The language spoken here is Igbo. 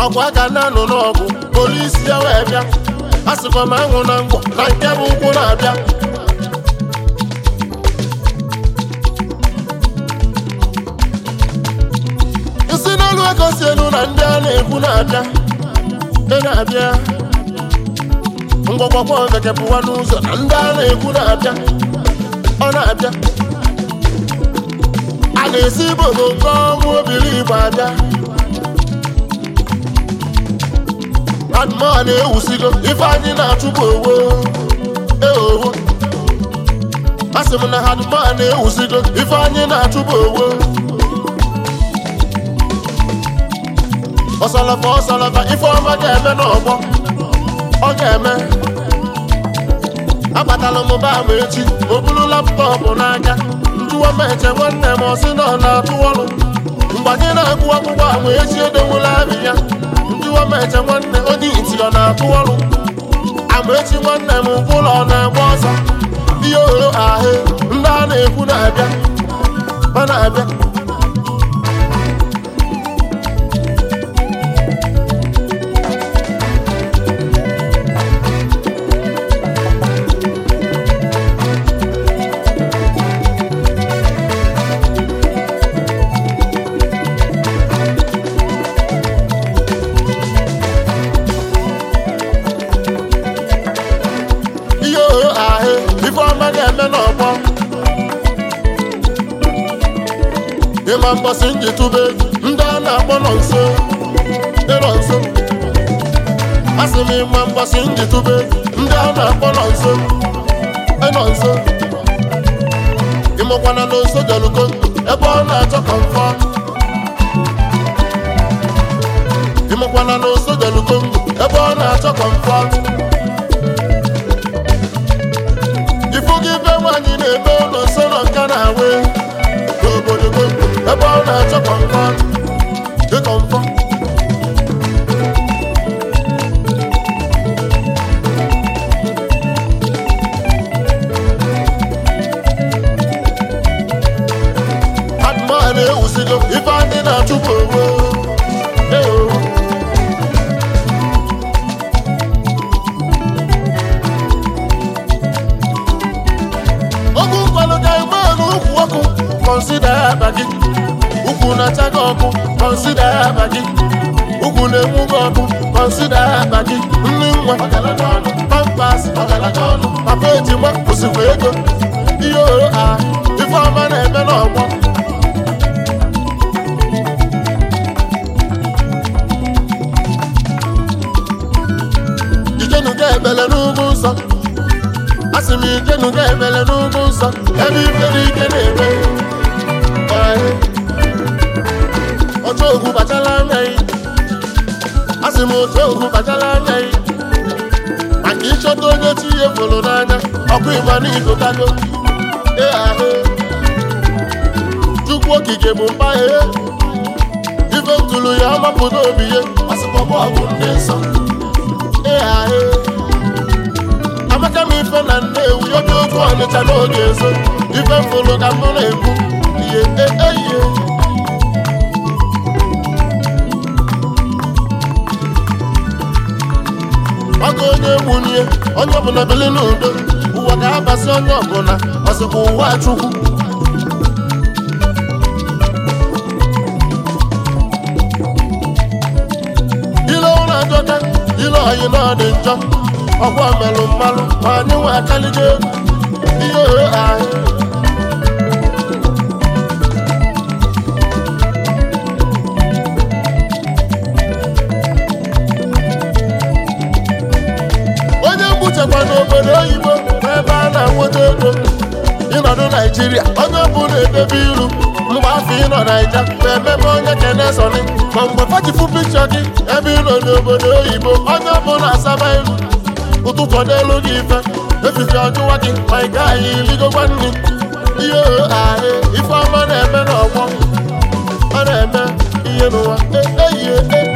ọkwa ka na-anụ n'ọgụ polisi ya wee bịa asịkwa m anwụ na ngwọ na nke bụ ụkwụ na-abịa isi n'elu ego si elu na ndị a na-ekwu na-abịa na-abịa ngwọgwọgwọ bekepụwa n'ụzọ na ndị a na-ekwu na-abịa ọ na-abịa a na-esi ibodo nke ọmụ obiri Igbo abịa adụmọ na-ewusigo ife anyị na-achụpụ owo asị m na adụmọ na-ewusigo ife anyị na-achụpụ owo ọsalafa ife ọma ga-eme n'ọgbọ ọ ga-eme akpatala m ba m echi o buru laptọpụ n'aka njụwa m eche nwanne m ọsị na ọ na-atụ ọrụ mgbe anyị na-agụ akwụkwọ ahụ echi edewula abị ya njụwa m eche nwanne onye iti ọ na-atụ ọrụ amaechi nwanne m ụlọ ọ na-agba ọsọ ihe oro ahụ ndị a na-ekwu na-abịa ọ na-abịa ịma mbọsị njitube ndị a na-akpọ nọ nso ịnọ nso asị m ịma mbọsị njitube ndị a na-akpọ nọ nso ịnọ nso ịmụkwana na nso jelugo ebe ọ na-achọ kọmfọ ịmụkwana na nso jelugo ebe ọ na-achọ kọmfọ ifu gị be nwaanyị na-eme ụlọ nso nọ nka na-awe n'obodo ebe ọ na-achọ kọmfọ dị kọmfọ adụmọ na-ewusigo ife anyị na-achụpụ oge ụkwalụ ga-eme n'ukwu ọkụ kọnsida aba gị ukwu na-acha gị ọkụ kọnsida aba gị ukwu na-enwu gị ọkụ kọnsida aba gị nri nwa pampas papa ejima osikwa ego ihe oro a ife ọma na-eme n'ọgbọ ijenuga ebele n'ugwu nsọ asị m ijenuga ebele n'ugwu nsọ ebe ifere ike na-eme otu ogwu bachala anya yi asị m otu ogwu bachala anya yi maka ịchọta onye chi ihe fụrụ n'anya ọkụ ịgba n'igotago ahụ Chukwu okike bụ mpa ife ntụrụ ya ọmapụta obi ya ọsịkpọkpọ ọgwụ ndị nsọ ahụ amaka m ife na Nnewi obi otu Ọnịcha n'oge ezo ife mfụrụ ka mụ na-ekwu ihe ihe ọkụ onye nwunye onye ọbụla bili n'udo ụwa ga-abasị onye ọbụla ọsịkwa ụwa Chukwu ile ụlọ ajọka ile ọyị na ọ dị njọ ọgwọ melụ mmalụ ma anyị nwe akaligo ihe ohe ahụ chekwa n'obodo oyibo ebe a na-enweta ego ịnọdụ Naijiria onye ọbụla edebe iru mgbe afọ ịnọ Naija ma ememe onye kenesoni ma mgbe fachifu pikchọ gị ebe ịnọ n'obodo oyibo onye ọbụla asaba iru ụtụtụ n'elu gị ife efife ọjụwa gị ma ị gaghị iligokwa nri ihe ahụ ife ọma na-eme n'ọgbọ ọ na-eme ihe n'ụwa ehihie